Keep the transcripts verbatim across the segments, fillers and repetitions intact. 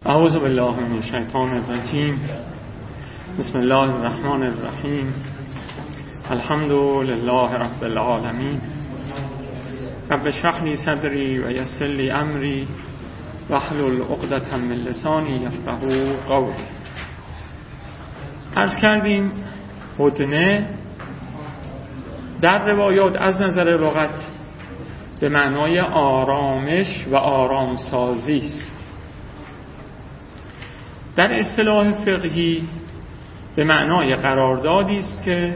اعوذ بالله من الشیطان الرجیم. بسم الله الرحمن الرحیم. الحمد لله رب العالمین. رب اشرح لی صدری و یسر لی امری واحلل عقدة من لسانی یفقهوا قولی. عرض کردیم هدنه در روایات از نظر لغت به معنای آرامش و آرامسازی است. در اصطلاح فقهی به معنای قراردادی است که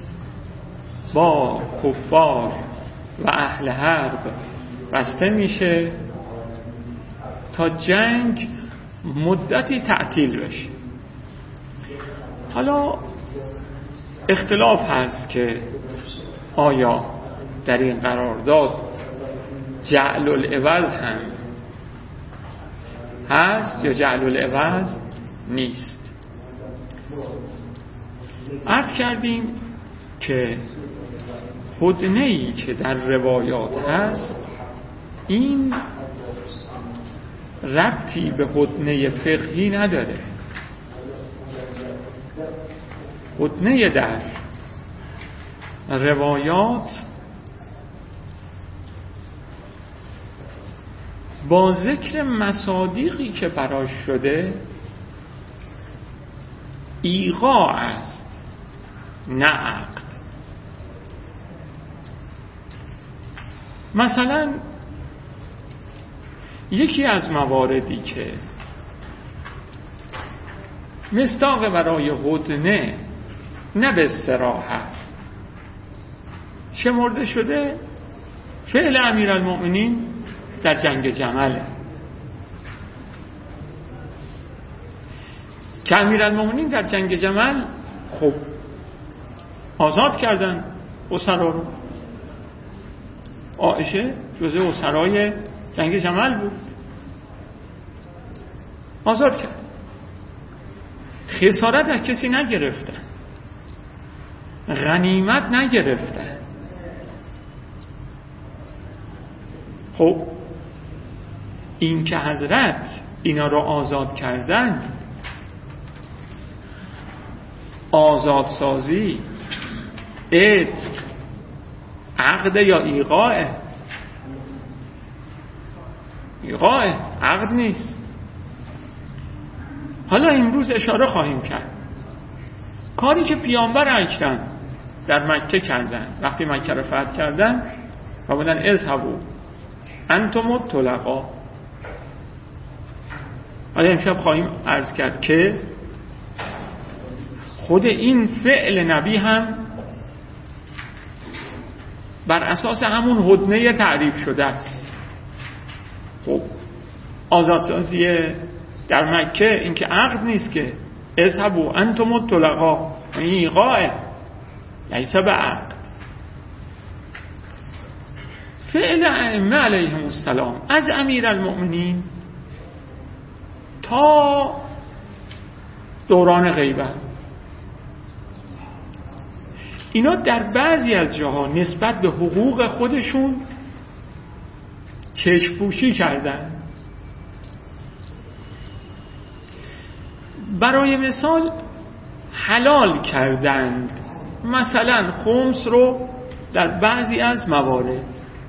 با کفار و اهل حرب بسته میشه تا جنگ مدتی تعطیل بشه. حالا اختلاف هست که آیا در این قرارداد جعل العوض هم هست یا جعل العوض نیست. عرض کردیم که هدنه‌ای که در روایات هست این ربطی به هدنه فقهی نداره. هدنه در روایات با ذکر مصادیقی که براش شده ایقاع است، نه عقد. مثلا یکی از مواردی که مصداق برای هدنه نه به صراحت شمرده شده فعل امیرالمؤمنین در جنگ جمل که امیرالمؤمنین در جنگ جمل خب آزاد کردن اسرا رو. عایشه جزء اسرای جنگ جمل بود، آزاد کرد. خسارت از کسی نگرفتن، غنیمت نگرفتن. خب این که حضرت اینا رو آزاد کردن آزادسازی، عتق، عقد یا ایقاع؟ ایقاع، عقد نیست. حالا امروز اشاره خواهیم کرد کاری که پیامبر اکرم در مکه کردن وقتی مکه رو فتح کردن و بودن اذهبوا انتم الطلقاء. حالا امشب خواهیم عرض کرد که خود این فعل نبی هم بر اساس همون هدنه تعریف شده است. خب آزادسازی در مکه این که عقد نیست که اذهبوا انتم الطلقاء، این ایقاع لیس به عقد. فعل ائمه علیهم السلام از امیرالمؤمنین تا دوران غیبت اینا در بعضی از جاها نسبت به حقوق خودشون چشم‌پوشی کردن. برای مثال حلال کردند مثلا خمس رو در بعضی از موارد.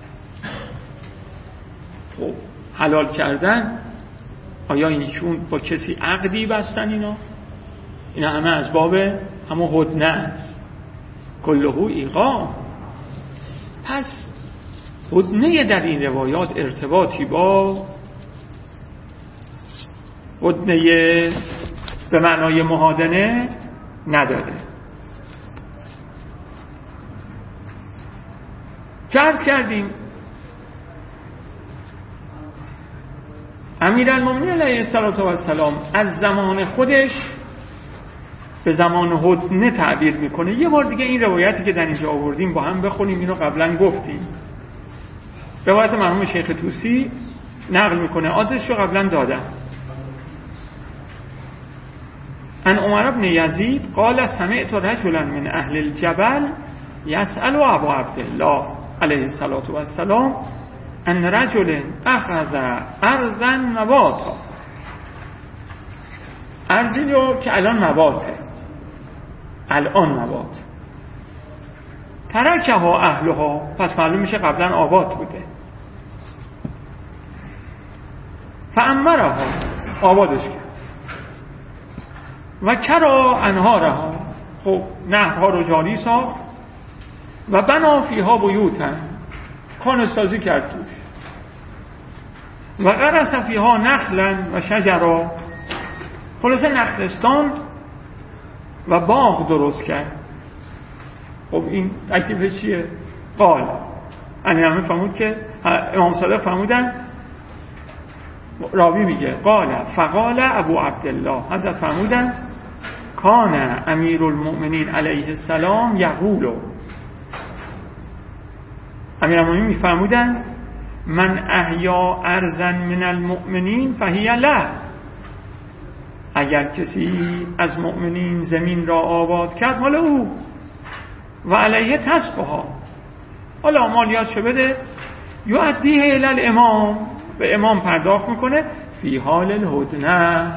خب حلال کردن، آیا اینشون با کسی عقدی بستن؟ اینا اینا همه از باب همون هدنه است، کلهو ایقاع. پس هدنه در این روایات ارتباطی با هدنه به معنای مهادنه نداره. که عرض کردیم امیرالمؤمنین علیه السلام از زمان خودش به زمان هدنه تعبیر میکنه. یه بار دیگه این روایتی که در اینجا آوردیم با هم بخونیم، اینو قبلا گفتیم. روایت مرحوم شیخ طوسی نقل میکنه، آدرسش رو قبلا دادم. ان عمر بن یزید قال سمعت رجلا من اهل الجبل یسأل ابو عبدالله علیه السلام ان رجل اخذ ارضا نباتا ارضی رو که الان مباته، الان مبات، ترکه ها اهلها، پس معلوم میشه قبلا آباد بوده. فعمرها، آبادش کرد. و کرا انهارها، خب نهرها رو جاری ساخت. و بنا فیها بیوتن، خانه سازی کرد توش. و غرس فیها نخلا و شجرا، خلاصه نخلستان و باغ درست کرد. خب این تکلیف چیه؟ قال امیرالمومنین فرمود که امام صادق فرمودن، راوی میگه قال فقال ابو عبدالله، حضرت فرمودن کان امیرالمؤمنین علیه السلام یقول، امیرالمؤمنین میفرمودن من احیا ارضا من المؤمنین فهی له، اگر کسی از مؤمنین زمین را آباد کرد مال او، و علیه تسقها، حالا مالیاتشو بده، یؤدیه الی الامام، به امام پرداخت میکنه، فی حال الهدنه،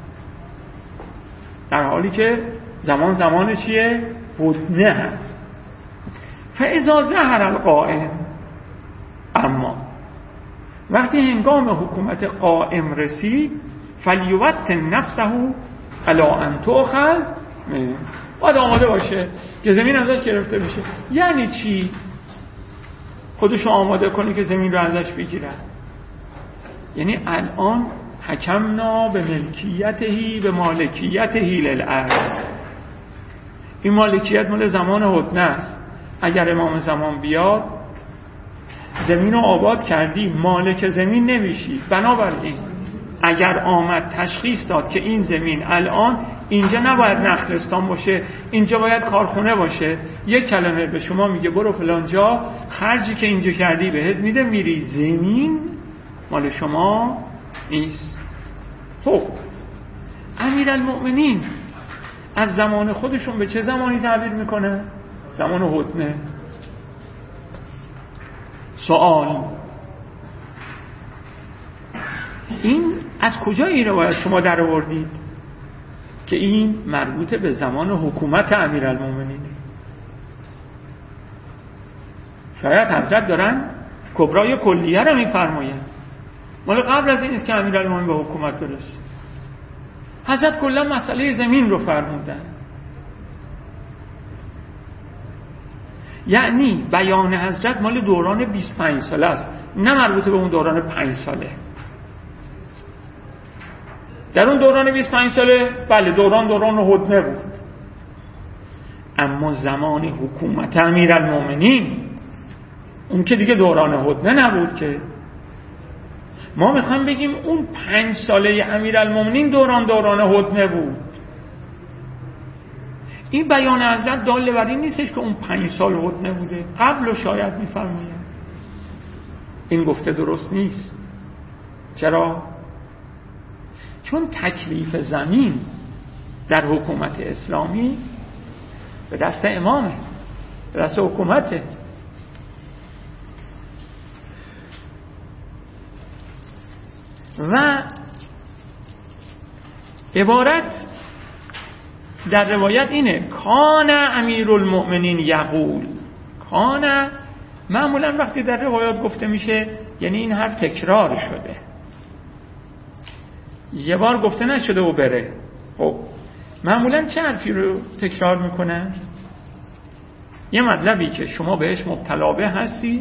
در حالی که زمان زمان چیه؟ هدنه هست. فاذا ظهر القائم، اما وقتی هنگام حکومت قائم رسید، فلیوطن نفسه علی ان تؤخذ، باید آماده باشه که زمین ازش گرفته بشه. یعنی چی؟ خودشو آماده کنی که زمین رو ازش بگیرن. یعنی الان حکمنا به ملکیتهی به مالکیتهی للارض، این مالکیت مال زمان هدنه است. اگر امام زمان بیاد زمین رو آباد کردی، مالک زمین نمیشی. بنابراین اگر آمد تشخیص داد که این زمین الان اینجا نباید نخلستان باشه، اینجا باید کارخونه باشه، یک کلمه به شما میگه برو فلان جا، خرجی که اینجا کردی بهت میده، میری، زمین مال شما نیست. خب امیرالمؤمنین از زمان خودشون به چه زمانی تعبیر میکنه؟ زمان هدنه. سوال، این از کجا این روایت شما در آوردید که این مربوط به زمان حکومت امیرالمؤمنین؟ شاید حضرت دارن کبرای کلیه رو میفرماین، مال قبل از این است که امیرالمؤمنین به حکومت برسه. حضرت کلا مسئله زمین رو فرمودن. یعنی بیان حضرت مال دوران بیست و پنج ساله است، نه مربوط به اون دوران پنج ساله. در اون دوران بیست و پنج ساله بله دوران دوران هدنه بود، اما زمان حکومت امیرالمؤمنین اون که دیگه دوران هدنه نبود که. ما میخوایم بگیم اون پنج ساله امیرالمؤمنین دوران دوران هدنه بود. این بیان حضرت داله بر این نیستش که اون پنج سال هدنه بوده، قبل و شاید میفرمایه. این گفته درست نیست. چرا؟ چون تکلیف زمین در حکومت اسلامی به دست امامه، به دست حکومته. و عبارت در روایت اینه کان امیرالمؤمنین یقول. کان معمولا وقتی در روایات گفته میشه یعنی این حرف تکرار شده، یه بار گفته نشده و بره. خب معمولا چه حرفی رو تکرار میکنن؟ یه مطلبی که شما بهش مبتلا به هستی،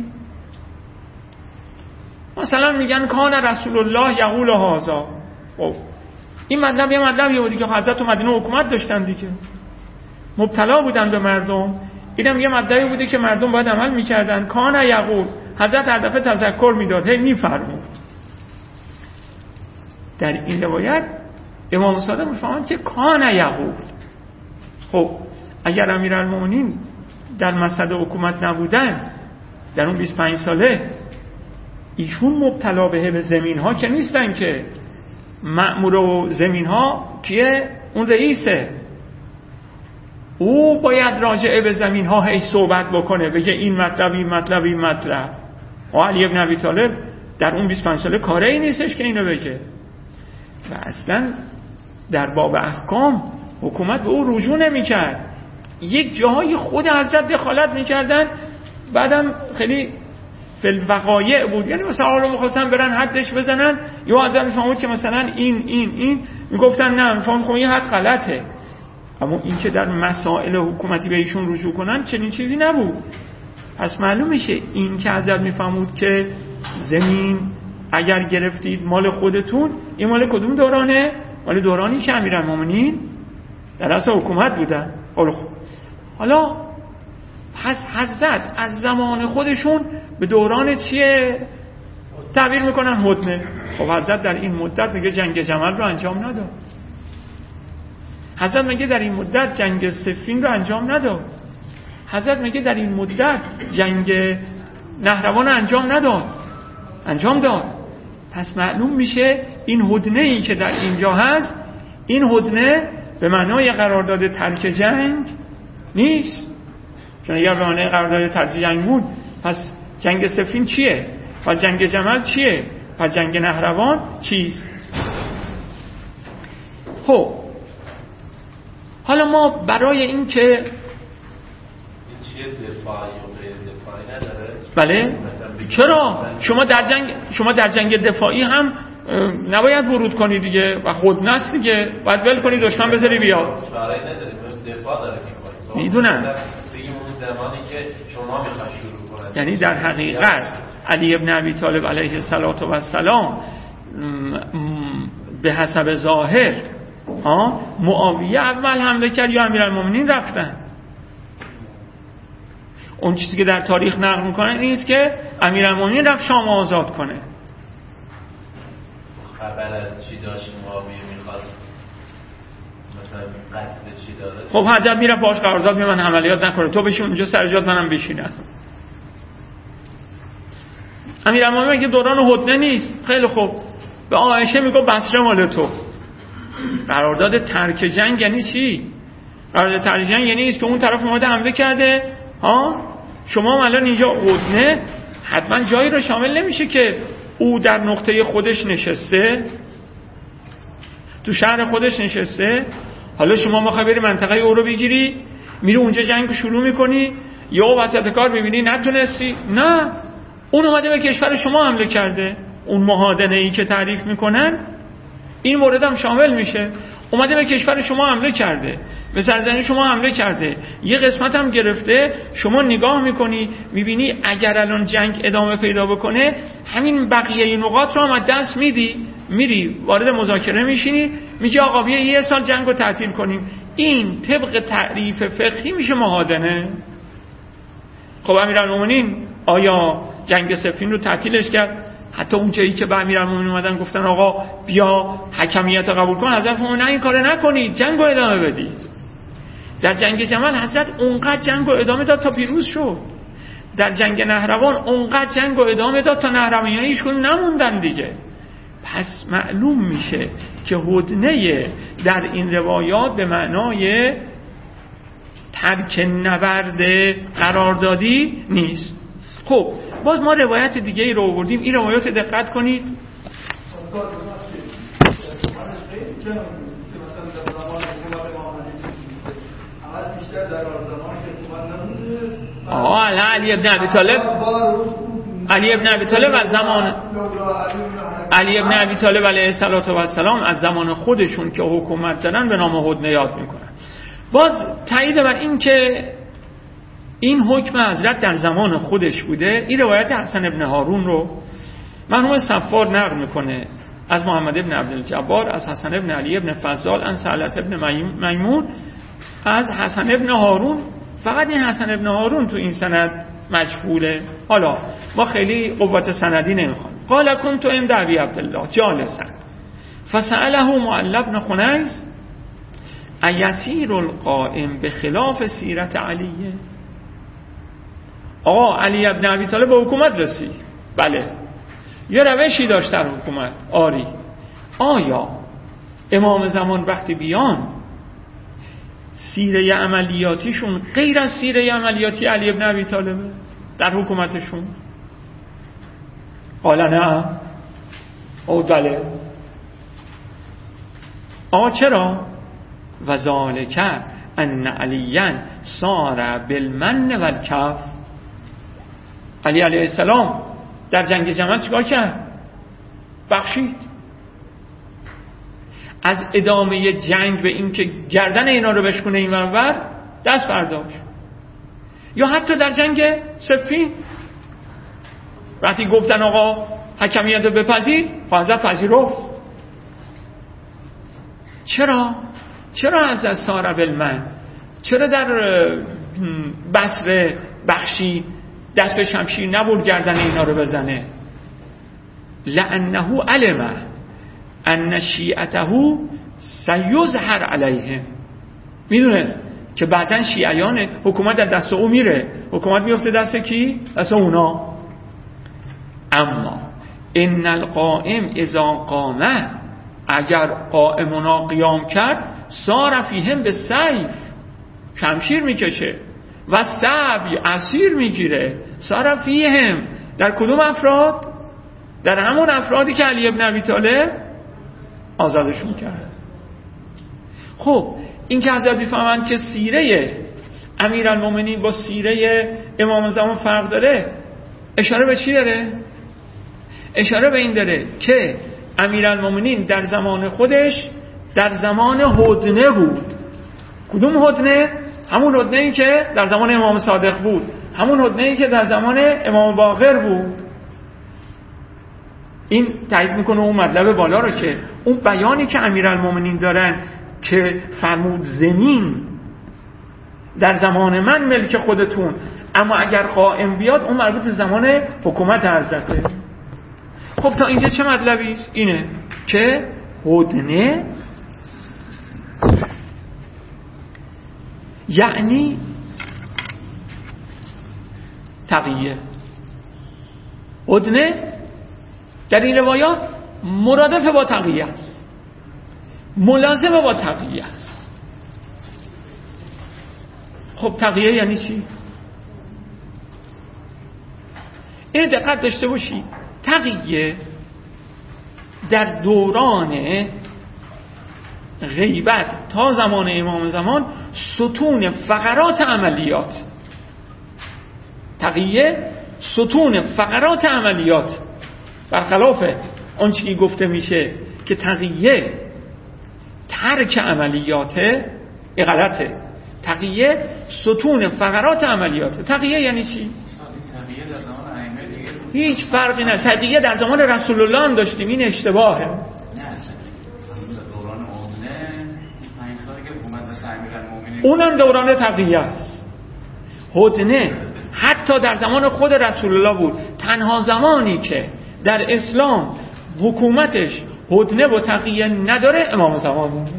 مثلا میگن کان رسول الله یقول هذا. خب این مطلب یه مطلبی بودی که حضرت مدینه حکومت داشتن دیگه، مبتلا بودن به مردم. اینم یه مطلبی بودی که مردم باید عمل میکردن. کان یقول، حضرت هر دفعه تذکر میداد، هی میفرمود. در این روایت امام صادق میفرماند که کان یقول. خب اگر امیرالمؤمنین در مسند حکومت نبودن در اون بیست و پنج ساله، ایشون مبتلا به زمین ها که نیستن که. مأمور و زمین ها کیه؟ اون رئیسه. او باید راجعه به زمین ها هی صحبت بکنه، بگه این مطلب این مطلب این مطلب. و علی ابن ابی طالب در اون بیست و پنج ساله کاری نیستش که اینو بگه. و اصلا در باب احکام حکومت به او رجوع نمی‌کرد. یک جاهای خود حضرت دخالت می‌کردن، بعدم خیلی فلوقایع بود. یعنی مثلا حالا می‌خواستن برن حدش بزنن، یا حضرت می‌فهمید که مثلا این این این میگفتن نه می‌فهمید خب این حد غلطه. اما این که در مسائل حکومتی به ایشون رجوع کنن چنین چیزی نبود. پس معلوم میشه این که حضرت می‌فهمید که زمین اگر گرفتید مال خودتون، این مال کدوم دورانه؟ مال دورانی که امیرالمومنین در اصل حکومت بودن. حالا پس حضرت از زمان خودشون به دوران چیه تعبیر میکنن؟ هدنه. خب حضرت در این مدت میگه جنگ جمل رو انجام نداد. حضرت میگه در این مدت جنگ صفین رو انجام نداد. حضرت میگه در این مدت جنگ نهروان انجام نداد. انجام داد. پس معلوم میشه این هدنه ای که در اینجا هست، این هدنه به معنای قرارداد ترک جنگ نیست. چون اگر به معنای قرارداد ترک جنگ بود پس جنگ صفین چیه؟ پس جنگ جمل چیه؟ پس جنگ نهروان چیست؟ خب حالا ما برای این که این چیه دفاعی و غیر دفاعی نداره؟ بله چرا؟ شما در جنگ شما در جنگ دفاعی هم نباید ورود کنی دیگه و خود نست دیگه، باید ول کنی دشمن بذاری بیاد. برای نداره دفاع داره میکنه. میدونم. بگیم اون زمانی که شما میخواد شروع کنید. یعنی در حقیقت علی ابن ابی طالب علیه السلام به حسب ظاهر ها معاویه اول حمله کرد یا امیرالمومنین رفتن. اون چیزی که در تاریخ نقل میکنن این است که امیرالمومنین رفت شام آزاد کنه. خبر از چی داشت معاویه میخواد مثلا قصد چی داره؟ خب حضرت میره باش قرارداد می‌بنده من عملیات نکنه، تو بشین اونجا سر جات منم بشینم. امیرالمومنین میگه دوران هدنه نیست. خیلی خوب به عایشه میگه بصره مال تو. قرارداد ترک جنگ یعنی چی؟ قرارداد ترک جنگ یعنی است که اون طرف اومده حمله کرده ها، شما الان اینجا هدنه حتما جایی رو شامل نمیشه که او در نقطه خودش نشسته، تو شهر خودش نشسته، حالا شما میخوای بری منطقه او رو بگیری، میری اونجا جنگ شروع میکنی، یا وسط کار میبینی نتونستی. نه، اون اومده به کشور شما حمله کرده. اون مهادنه ای که تعریف میکنن این مورد هم شامل میشه. اومده به کشور شما حمله کرده، به سرزمین شما حمله کرده، یه قسمت هم گرفته. شما نگاه میکنی میبینی اگر الان جنگ ادامه پیدا بکنه همین بقیه نقاط رو هم از دست میدی، میری وارد مذاکره میشینی، میگی آقا بیا یه سال جنگ رو تعطیل کنیم. این طبق تعریف فقهی میشه مهادنه. خب امیرالمومنین آیا جنگ صفین رو تعطیلش کرد؟ حتی اون جایی که به امیرالمومنین اومدن گفتن آقا بیا حکمیت قبول کن، حضرت فرمود نه این کارو نکنید، جنگ رو ادامه بدید. در جنگ جمل حضرت اونقدر جنگ رو ادامه داد تا پیروز شد. در جنگ نهروان اونقدر جنگ رو ادامه داد تا نهروانیان هیچکدوم نموندن دیگه. پس معلوم میشه که هدنه در این روایات به معنای ترک نبرد قراردادی نیست. خب باز ما روایت دیگه ای رو آوردیم. این روایات دقت کنید. آها علی ابن ابی طالب علی ابن ابی طالب از زمان علی ابن ابی طالب علیه السلام از زمان خودشون که حکومت دارن به نام هدنه یاد میکنن. باز تایید بر این که این حکم حضرت در زمان خودش بوده، این روایت حسن ابن هارون رو مرحوم صفار نقل میکنه از محمد ابن عبدالجبار، از حسن ابن علی ابن فضال، از سعلت ابن میمون، از حسن ابن هارون. فقط این حسن ابن هارون تو این سند مجهوله. حالا ما خیلی قوت سندی نمیخوام. قال کنت عند ابی عبدالله جالسا فسأله معل بن خنیس ایسیر القائم به خلاف سیرت علیه. آقا علی ابن ابی طالب به حکومت رسید، بله، یه روشی داشت در حکومت، آری. آیا امام زمان وقتی بیان سیره عملیاتیشون غیر از سیره عملیاتی علی ابن ابی طالبه در حکومتشون؟ قال نه. او بله. آقا چرا؟ و ذالک ان علیاً صار بالمن والکف. علی علیه السلام در جنگ جمل چیکار کرد؟ بخشید. از ادامه جنگ به این که گردن اینا رو بشکنه این ورور دست برداشت. یا حتی در جنگ صفین وقتی گفتن آقا حکمیت رو بپذیر، حضرت پذیرفت. چرا؟ چرا از سار بالمن؟ چرا در بصره بخشی دست به شمشیر نبرد گردن اینا رو بزنه؟ لانه علم ان شیعته سیظهر علیهم. میدونست که بعدن شیعیان حکومت در دست او میره، حکومت میفته دست کی؟ دست اونا. اما ان القائم اذا قامه، اگر قائمونا قیام کرد، صار فیهم به سیف، شمشیر میکشه، و سبی اسیر میگیره. صار فیهم در کدوم افراد؟ در همون افرادی که علی ابن ابی طالب آزادشون کرد. خب این که حضرت میفهمند که سیره امیرالمومنین با سیره امام زمان فرق داره، اشاره به چی داره؟ اشاره به این داره که امیرالمومنین در زمان خودش در زمان هدنه بود. کدوم هدنه؟ همون هدنه ای که در زمان امام صادق بود، همون هدنه ای که در زمان امام باقر بود. این تایید میکنه اون مطلب بالا رو که اون بیانی که امیرالمومنین دارن که فرمود زمین در زمان من ملک خودتون، اما اگر قائم بیاد اون مربوط به زمان حکومت حضرته. خب تا اینجا چه مطلبی است؟ اینه که هدنه یعنی تقیه. هدنه در این روایات مرادف با تقیه است، ملازم با تقیه است. خب تقیه یعنی چی؟ این دقت داشته باشی. تقیه در دوران غیبت تا زمان امام زمان ستون فقرات عملیات، تقیه ستون فقرات عملیات، برخلاف اون چیزی گفته میشه که تقیه ترک عملیاته، این غلطه. تقیه ستون فقرات عملیاته. تقیه یعنی چی؟ هیچ فرقی نه. تقیه در زمان رسول الله هم داشتیم، این اشتباهه. اونم دوران تقیه است. هدنه حتی در زمان خود رسول الله بود. تنها زمانی که در اسلام حکومتش هدنه و تقیه نداره امام زمان بود.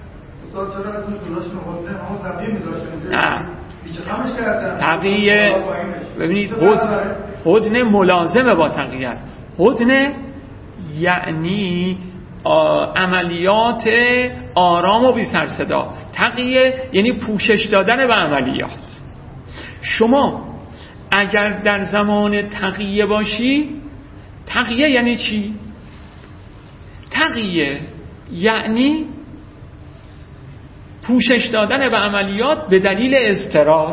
نه تقیه ببینید هدنه ملازمه با تقیه است. هدنه یعنی عملیات آرام و بی سر صدا. تقیه یعنی پوشش دادن به عملیات. شما اگر در زمان تقیه باشی، تقیه یعنی چی؟ تقیه یعنی پوشش دادن به عملیات به دلیل اضطرار.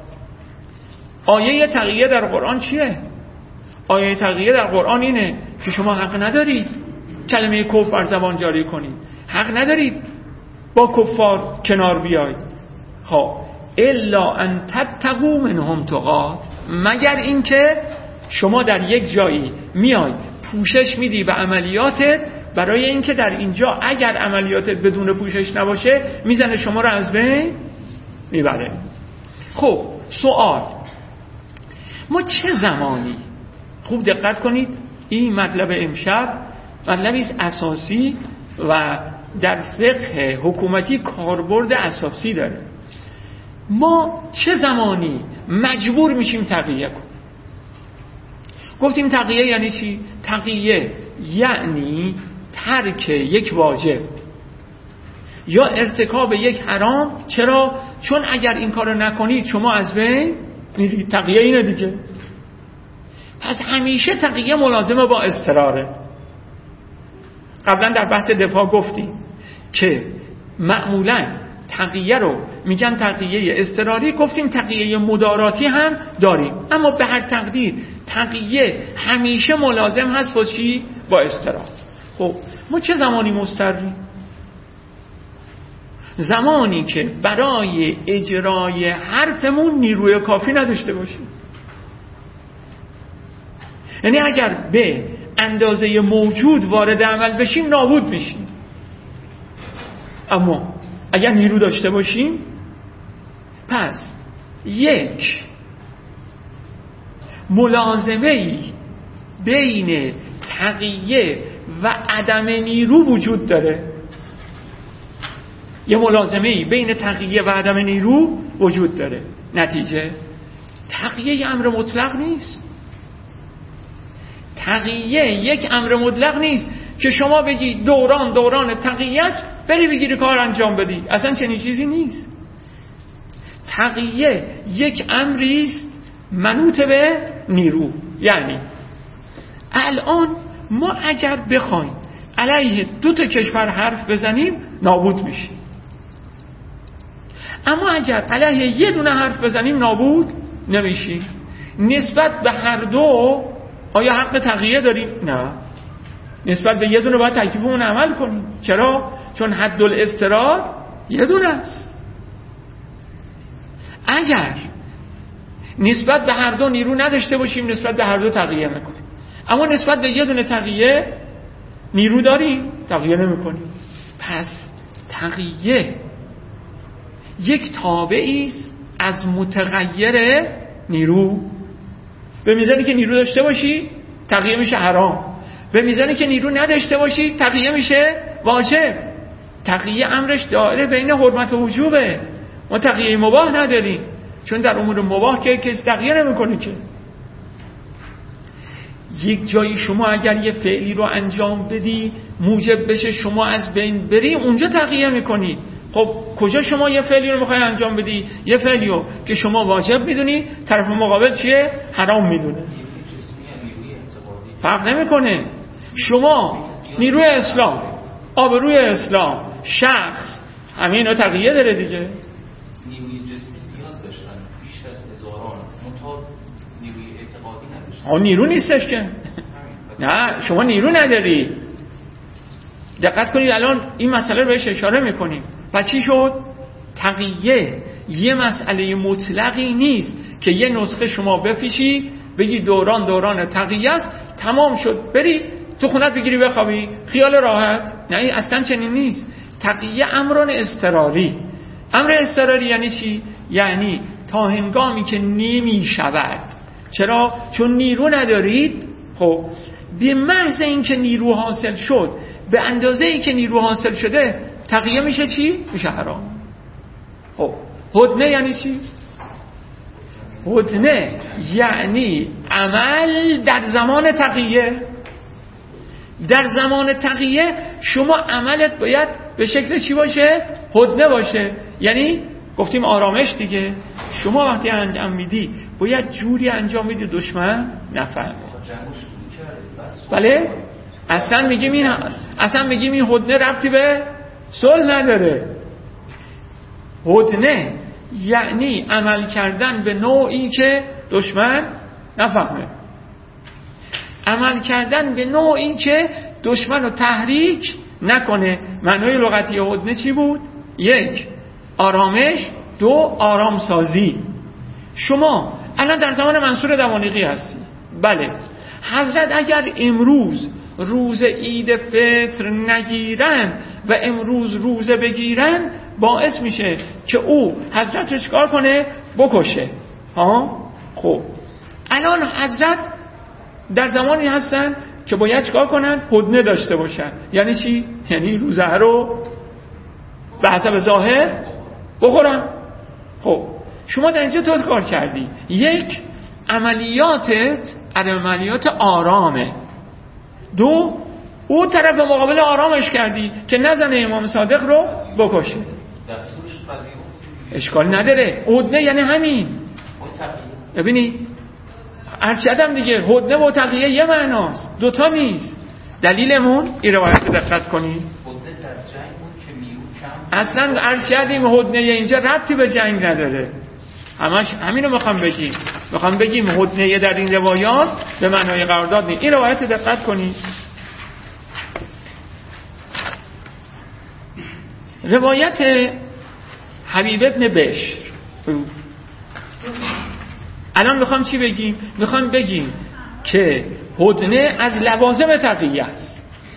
آیه تقیه در قرآن چیه؟ آیه تقیه در قرآن اینه که شما حق ندارید کلمه کفر بر زبان جاری کنید، حق ندارید با کفار کنار بیاید. ها الا ان تتقوا منهم تقات، مگر اینکه شما در یک جایی میای پوشش میدی به عملیاتت، برای اینکه در اینجا اگر عملیاتت بدون پوشش نباشه میزنه شما رو از بین میبره. خب سوال، ما چه زمانی، خوب دقت کنید، این مطلب امشب مطلبی است اساسی و در فقه حکومتی کاربرد اساسی داره. ما چه زمانی مجبور میشیم تقیه کنیم؟ گفتیم تقیه یعنی چی؟ تقیه یعنی ترک یک واجب یا ارتکاب یک حرام. چرا؟ چون اگر این کارو نکنید شما از بین میرید. تقیه اینه دیگه. پس همیشه تقیه ملازمه با اضطراره. قبلا در بحث دفاع گفتیم که معمولاً تقیه رو میگن تقیه اضطراری، گفتیم تقیه مداراتی هم داریم، اما به هر تقدیر تقیه همیشه ملازم هست با چی؟ با اضطرار. خب ما چه زمانی مضطریم؟ زمانی که برای اجرای حرفمون نیروی کافی نداشته باشیم. یعنی اگر به اندازه موجود وارد عمل بشیم نابود میشیم، اما اگر نیرو داشته باشیم، پس یک ملازمه‌ای بین تقیه و عدم نیرو وجود داره. یه ملازمه‌ای بین تقیه و عدم نیرو وجود داره. نتیجه تقیه امر مطلق نیست. تقیه یک امر مطلق نیست که شما بگی دوران دوران تقیه است، بری بگیری کار انجام بدی. اصلا چنین چیزی نیست. تقیه یک امری است منوط به نیرو. یعنی الان ما اگر بخوایم علیه دو تا کشور حرف بزنیم نابود میشیم، اما اگر علیه یه دونه حرف بزنیم نابود نمیشیم. نسبت به هر دو آیا حق تقیه داریم؟ نه. نسبت به یه دونه باید تکلیفمون عمل کنیم. چرا؟ چون حد الاضطرار یه دونه است. اگر نسبت به هر دو نیرو نداشته باشیم نسبت به هر دو تقیه میکنیم، اما نسبت به یه دونه تقیه نیرو داریم تقیه نمیکنیم. پس تقیه یک تابعی است از متغیر نیرو. به میزانی که نیرو داشته باشی تقیه میشه حرام، به میزانی که نیرو نداشته باشی تقیه میشه واجب. تقیه امرش دائره بین حرمت و وجوبه. ما تقیه مباح نداریم، چون در امور مباح که کسی تقیه نمیکنه. که یک جایی شما اگر یه فعلی رو انجام بدی موجب بشه شما از بین بری، اونجا تقیه میکنی. خب کجا شما یه فعلی رو میخوای انجام بدی؟ یه فعلی رو که شما واجب میدونی، طرف مقابل چیه؟ حرام میدونه. فرق نمیکنه. شما نیروی اسلام، آبروی اسلام، شخص، همین رو تقیه داره دیگه. نیروی جسمی زیاد داشتن، بیش از هزاران، منتها نیروی اعتقادی نداشتن. آه نیرو نیستش که. نه شما نیرو نداری. دقت کنید الان این مسئله رو بهش اشاره میکنیم. پس چی شد؟ تقیه یه مسئله مطلقی نیست که یه نسخه شما بفیشی بگی دوران دوران تقیه است، تمام شد بری تو خونت بگیری بخوابی خیال راحت. نه اصلا چنین نیست. تقیه امران اضطراری. امر اضطراری یعنی چی؟ یعنی تا هنگامی که نمی شود. چرا؟ چون نیرو ندارید. خب به محض این که نیرو حاصل شد، به اندازه ای که نیرو حاصل شده تقیه میشه چی؟ میشه حرام. خب هدنه یعنی چی؟ هدنه یعنی عمل در زمان تقیه. در زمان تقیه شما عملت باید به شکل چی باشه؟ هدنه باشه. یعنی گفتیم آرامش دیگه. شما وقتی انجام میدی باید جوری انجام میدی دشمن نفهمه. بله؟ اصلا میگیم این اصلا میگیم این هدنه ربطی به صلح نداره. هدنه یعنی عمل کردن به نوعی که دشمن نفهمه، عمل کردن به نوعی که دشمن رو تحریک نکنه. معنای لغتی هدنه چی بود؟ یک، آرامش. دو، آرام سازی. شما الان در زمان منصور دوانیقی هستی. بله حضرت اگر امروز روز عید فطر نگیرن و امروز روزه بگیرن باعث میشه که او حضرت رو چکار کنه؟ بکشه. ها؟ خب الان حضرت در زمانی هستن که باید چکار کنن؟ هدنه داشته باشن. یعنی چی؟ یعنی روزه رو به حسب ظاهر بخورن. خب شما در اینجا تو کار کردی. یک، عملیاتت عملیات آرامه. دو، او طرف مقابل آرامش کردی که نزنه امام صادق رو بکشه. اشکال نداره. هدنه یعنی همین. ببینی عرض کردم دیگه هدنه و تقیه یه معناست، دوتا نیست. دلیلمون این روایت رو دقت کنید. هدنه در جنگ بود که اصلا عرض کردیم هدنه اینجا ربطی به جنگ نداره، همش همینو میخوام بگیم. میخوام بگیم هدنه در این روایات به معنای قرارداد نیست. این روایت دقت کنید، روایت حبیب ابن بشر. الان میخوام چی بگیم؟ میخوام بگیم که هدنه از لوازم تقیه است.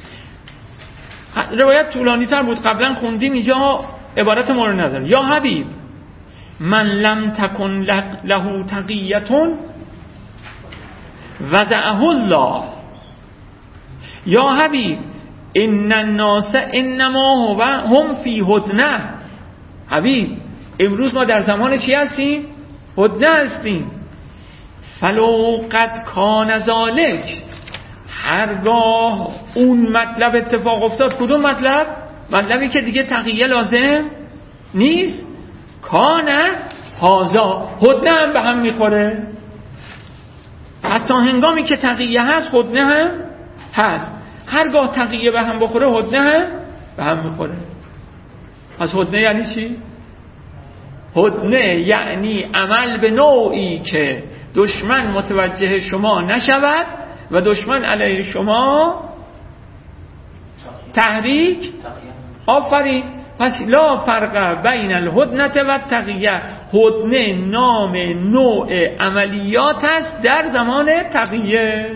روایت طولانی تر بود، قبلا خوندیم، اینجا عبارت مورد نظر: یا حبیب من لم تکن له تقیتون وضعه الله. یا حبیب ان الناس انما هو هم فی هدنه. حبیب امروز ما در زمان چی هستیم؟ هدنه هستیم. فلو قد کان ذالک، هرگاه اون مطلب اتفاق افتاد. کدوم مطلب؟ مطلبی که دیگه تقیه لازم نیست. کانه هازا، هدنه هم به هم میخوره. پس تا هنگامی که تقیه هست هدنه هم هست. هرگاه تقیه به هم بخوره هدنه هم به هم میخوره. پس هدنه یعنی چی؟ هدنه یعنی عمل به نوعی که دشمن متوجه شما نشود و دشمن علیه شما تحریک. آفرین. پس لا فرق بین الهدنه و تقیه. هدنه نام نوع عملیات است در زمان تقیه.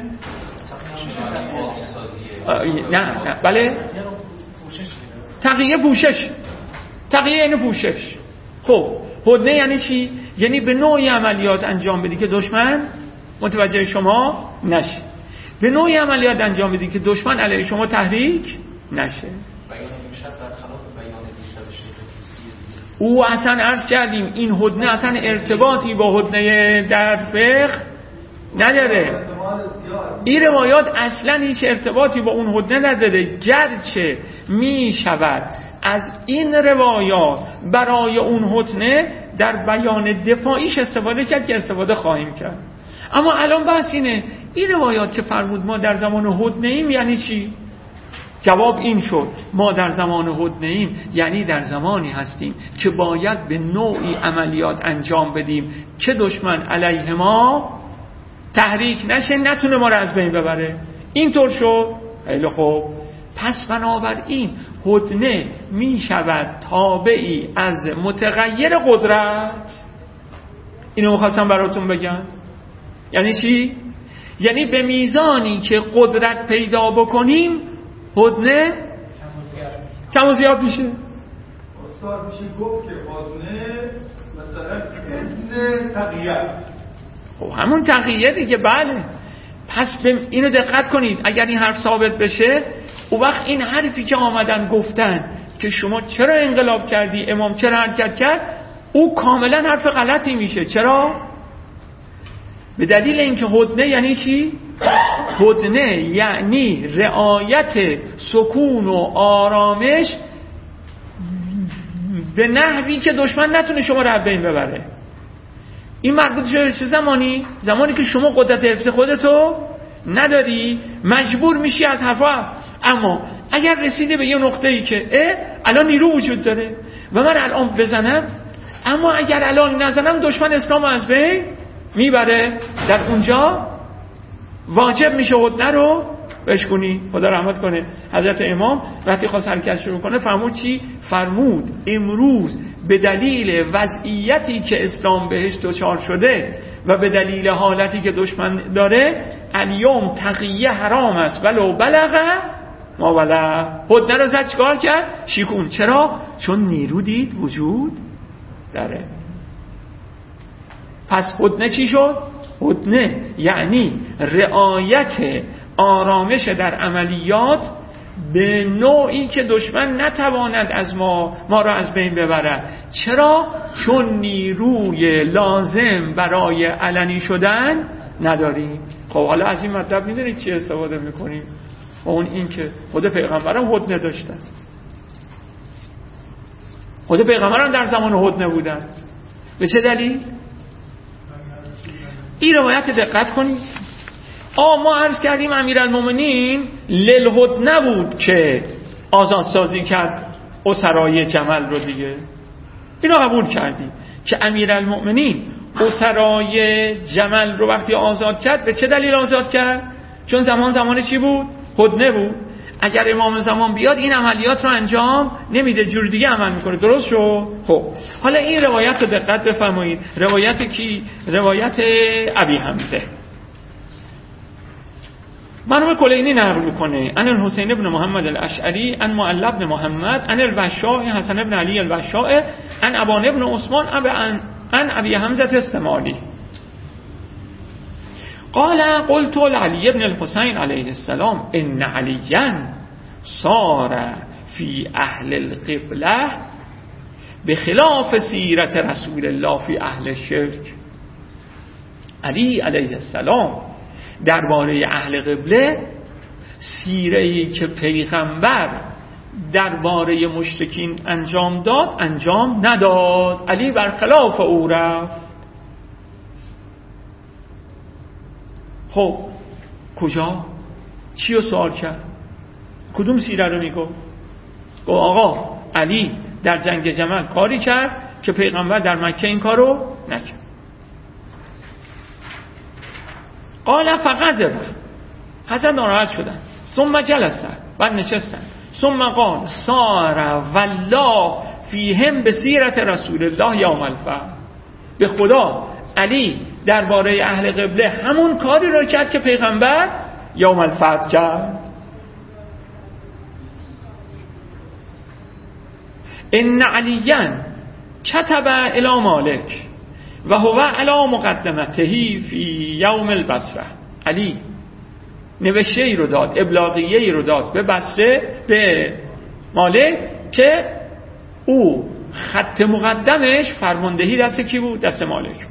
نه نه بله، تقیه پوشش. تقیه یعنی پوشش. خب هدنه یعنی چی؟ یعنی به نوعی عملیات انجام بدی که دشمن متوجه شما نشه، به نوعی عملیات انجام بدی که دشمن علیه شما تحریک نشه. او اصلا عرض کردیم این هدنه اصلا ارتباطی با هدنه در فقه نداره. این روایات اصلا هیچ ارتباطی با اون هدنه نداره، گرچه می شود از این روایات برای اون هدنه در بیان دفاعیش استفاده کرد که استفاده خواهیم کرد. اما الان بحث اینه این روایات که فرمود ما در زمان هدنه ایم یعنی چی؟ جواب این شد ما در زمان هدنه ایم یعنی در زمانی هستیم که باید به نوعی عملیات انجام بدیم که دشمن علیه ما تحریک نشه، نتونه ما را از بین ببره. اینطور شد. خیلی خوب. پس بنابراین هدنه می شود تابعی از متغیر قدرت. اینو می‌خواستم براتون بگم. یعنی چی؟ یعنی به میزانی که قدرت پیدا بکنیم هدنه کم و زیاد میشه. استاد میشه گفت که هدنه مثلا اذن تقیه. خب همون تقیه دیگه. بله. پس اینو دقت کنید، اگر این حرف ثابت بشه اون وقت این حرفی که آمدن گفتن که شما چرا انقلاب کردی، امام چرا حرکت کرد، او کاملا حرف غلطی میشه. چرا؟ به دلیل اینکه هدنه یعنی چی؟ هدنه یعنی رعایت سکون و آرامش به نحوی که دشمن نتونه شما رو از بین ببره. این مربوط شده چه زمانی؟ زمانی که شما قدرت حفظ خودتو نداری، مجبور میشی از حرفا. اما اگر رسیده به یه نقطه‌ای که اه الان نیرو وجود داره و من الان بزنم، اما اگر الان نزنم دشمن اسلام از بین میبره، در اونجا واجب میشه هدنه رو بشکنی. خدا رحمت کنه حضرت امام وقتی خواست حرکت شروع کنه فرمود چی؟ فرمود امروز به دلیل وضعیتی که اسلام بهش دچار شده و به دلیل حالتی که دشمن داره، الیوم تقیه حرام است ولو بلغ ما بلغ. هدنه رو زد چکار کرد؟ شیکون. چرا؟ چون نیرو دید وجود داره. پس هدنه چی شد؟ هدنه یعنی رعایت آرامش در عملیات به نوعی که دشمن نتواند از ما ما را از بین ببرد. چرا؟ چون نیروی لازم برای علنی شدن نداریم. خب حالا از این مطلب میدونید چی استفاده میکنیم؟ اون این که خود پیغمبران هدنه داشتن، خود پیغمبران در زمان هدنه بودن. به چه دلیل؟ این روایت دقت کنید. آ ما عرض کردیم امیرالمومنین للهدنه بود که آزادسازی کرد اسرای جمل رو دیگه. اینو قبول کردیم که امیرالمؤمنین اسرای جمل رو وقتی آزاد کرد به چه دلیل آزاد کرد؟ چون زمان زمان چی بود؟ هدنه بود. اگر امام زمان بیاد این عملیات رو انجام نمیده، جور دیگه عمل میکنه. درست شد؟ خب حالا این روایت رو دقت بفرمایید. روایت کی؟ روایت ابی حمزه. مرحوم کلینی نقل میکنه ان الحسین ابن محمد الاشعری ان معل ابن محمد ان الوشاء حسن ابن علی الوشاء ان ابان ابن عثمان اب ان ان ابي حمزه الثمالي قال قلت لعلي ابن الحسين عليه السلام ان عليا صار في اهل القبلة بخلاف سیرت رسول الله فی اهل الشرك. علی علیه السلام درباره اهل قبله سیره‌ای که پیغمبر درباره مشرکین انجام داد انجام نداد. علی برخلاف او رفت. خب کجا؟ چی رو سوال کرد؟ کدوم سیره رو میگو؟ گفت آقا علی در جنگ جمل کاری کرد که پیغمبر در مکه این کارو نکرد. قال فغضب، حضرت ناراحت شدن. ثم جلسه، بعد نشستن. ثم قال صار والله فیهم بسیرت رسول الله یوم الفتح. به خدا علی درباره اهل قبله همون کاری رو کرد که پیغمبر یوم الفتح کرد. ان علیاً کتب الی مالک و هو علی مقدمته فی یوم البصره. علی نوشته ای رو داد، ابلاغیه ای رو داد به بصره، به مالک، که او خط مقدمش فرماندهی دست کی بود؟ دست مالک.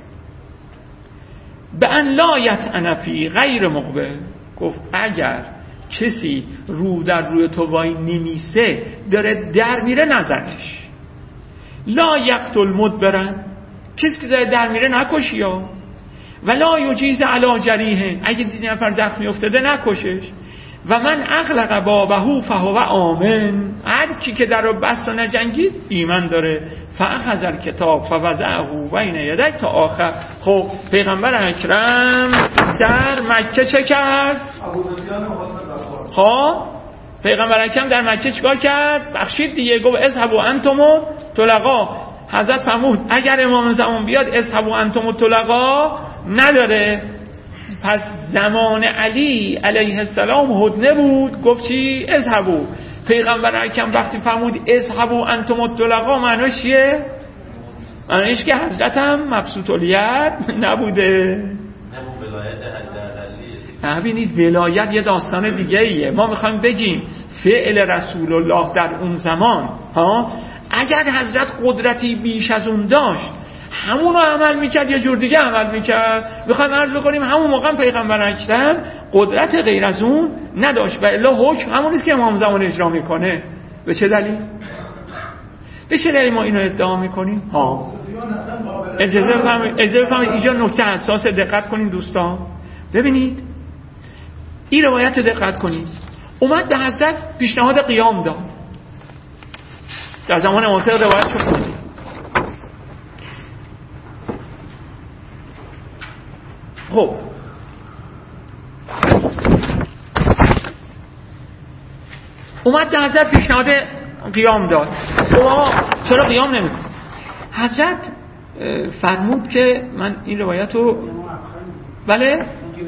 به ان لا یطعن فی غیر مقبل. گفت اگر کسی رو در روی تو وای نمیسه داره در میره نزنش. لا یقتل مدبرن، کسی که داره در میره نکشی. یا ولا یجیز علی جریح، اگه دیدی نفر زخمی افتاده نکشش. و من اغلق بابه فهو آمن، هر کی که در رو بست و نجنگید ایمان داره. فاخذ کتاب فوضعه بین یدیک تا آخر. خب پیغمبر اکرم در مکه چه کرد؟ خب پیغمبر اکرم در مکه چیکار کرد؟ بخشید دیگه. گفت اذهبوا انتم طلقا. حضرت فرمود اگر امام زمان بیاد اذهبوا انتم طلقا نداره. پس زمان علی علیه السلام هدنه بود. گفت چی؟ اذهبوا. پیغمبر اکرم وقتی فرمود اذهبوا انتم طلقا معنیش چیه؟ معنیش که حضرت هم مبسوط الید نبوده. ببینید ولایت یه داستان دیگه ایه. ما میخوایم بگیم فعل رسول الله در اون زمان ها، اگر حضرت قدرتی بیش از اون داشت همون رو عمل میکرد یه جور دیگه عمل میکرد. میخوایم عرض بکنیم همون موقع پیغمبر اکرم قدرت غیر از اون نداشت و الا حکم همونیست که امام زمان اجرا میکنه. به چه دلیل؟ به چه دلیل ما اینو ادعا میکنیم؟ ها اجازه بفرمایید اجازه بفرمایید اینجا نکته حساس، دقت کنین دوستان. ببینید این روایت دقت کنید. اومد به حضرت پیشنهاد قیام داد. در زمان معاصر روایت شد. خب اومد به حضرت پیشنهاد قیام داد. چرا قیام نمی‌کنی؟ حضرت فرمود که من این روایت رو بله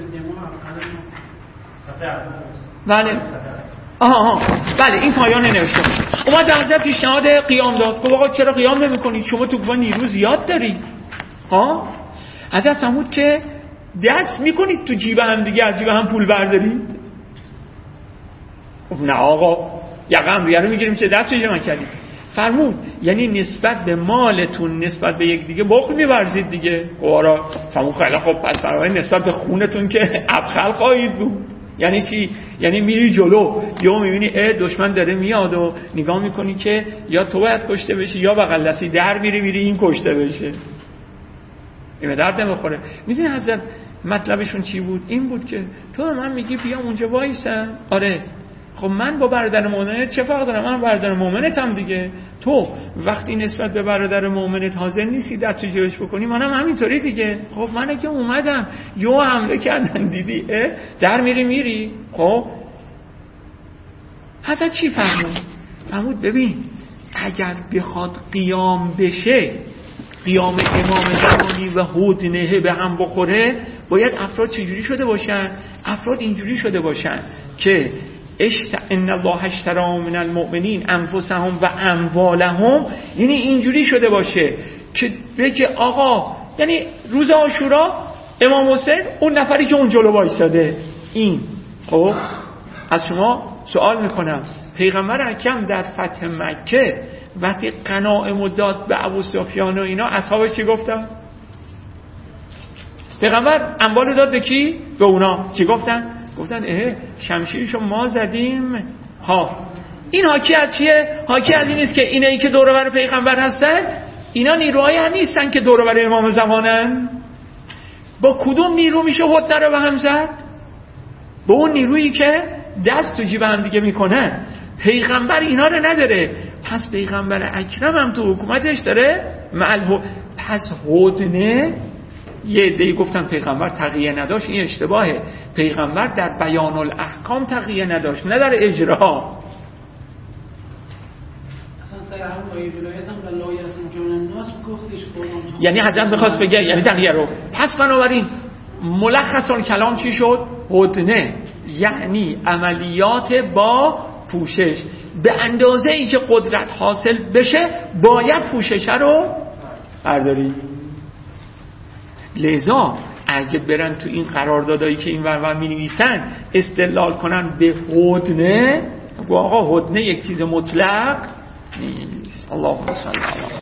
بله آها آها بله این پایان نوشته. اومد به حضرت پیشنهاد قیام داد. گفت آقا چرا قیام نمی‌کنید؟ شما تو قوا نیرو زیاد دارید. ها حضرت فرمود که دست میکنید تو جیب هم دیگه، از جیب هم پول بردارید؟ نه آقا یقه هم رو میگیریم چه دست جمع کردید. فرمود یعنی نسبت به مالتون نسبت به یک دیگه بخل می‌ورزید دیگه. آره فرمود خیلی خب پس برای نسبت به خونتون که ابخل خواهید بود. یعنی چی؟ یعنی میری جلو یا میبینی اه دشمن داره میاد و نگاه میکنی که یا تو باید کشته بشی یا بغل دستی در میری میری این کشته بشه. این به درد نمیخوره. میدونی حضرت مطلبشون چی بود؟ این بود که تو من میگی بیام اونجا وایسم. آره خب من با برادر مؤمنت چه فرق دارم؟ من برادر مؤمنتم دیگه. تو وقتی نسبت به برادر مؤمنت حاضر نیستی دست تو جیبش بکنی، منم همینطوری دیگه. خب من که اومدم یو حمله کردن دیدی در میری میری خب ازت چی فهمود؟ فهمود ببین اگر بخواد قیام بشه، قیام امام زمانی و هدنه به هم بخوره، باید افراد چجوری شده باشن؟ افراد اینجوری شده باشن که اشت ان الله اشتری من المؤمنین انفسهم و اموالهم، یعنی اینجوری شده باشه که بگه آقا، یعنی روز عاشورا امام حسین اون نفری که اون جلو وایساده این. خب از شما سوال میکنم، پیغمبر اکرم در فتح مکه وقتی غنایم داد به ابوسفیان و اینا، اصحابش چی گفتن؟ پیغمبر اموال داد به کی؟ به اونا. چی گفتن؟ گفتن اه شمشیرشو ما زدیم. ها این حاکی از چیه؟ حاکی از این است که اینایی که دور و بر پیغمبر هستن اینا نیروهایی هم نیستن که دور و بر امام زمانن. با کدوم نیرو میشه هدنه رو به هم زد؟ با اون نیرویی که دست تو جیب هم دیگه میکنن. پیغمبر اینا رو نداره، پس پیغمبر اکرم هم تو حکومتش داره معلوم. پس هدنه یه عده‌ای گفتن پیغمبر تقیه نداشت، این اشتباهه. پیغمبر در بیان الاحکام تقیه نداشت، نه در اجرا. یعنی حضرت میخواست بگه یعنی تقیه رو. پس بنابراین ملخص اون کلام چی شد؟ هدنه یعنی عملیات با پوشش. به اندازه ای که قدرت حاصل بشه باید پوشش رو برداری. لذا اگه برن تو این قراردادایی که این ور می نویسن استدلال کنن به هدنه، آقا هدنه یک چیز مطلق نیست. اللهم صل علی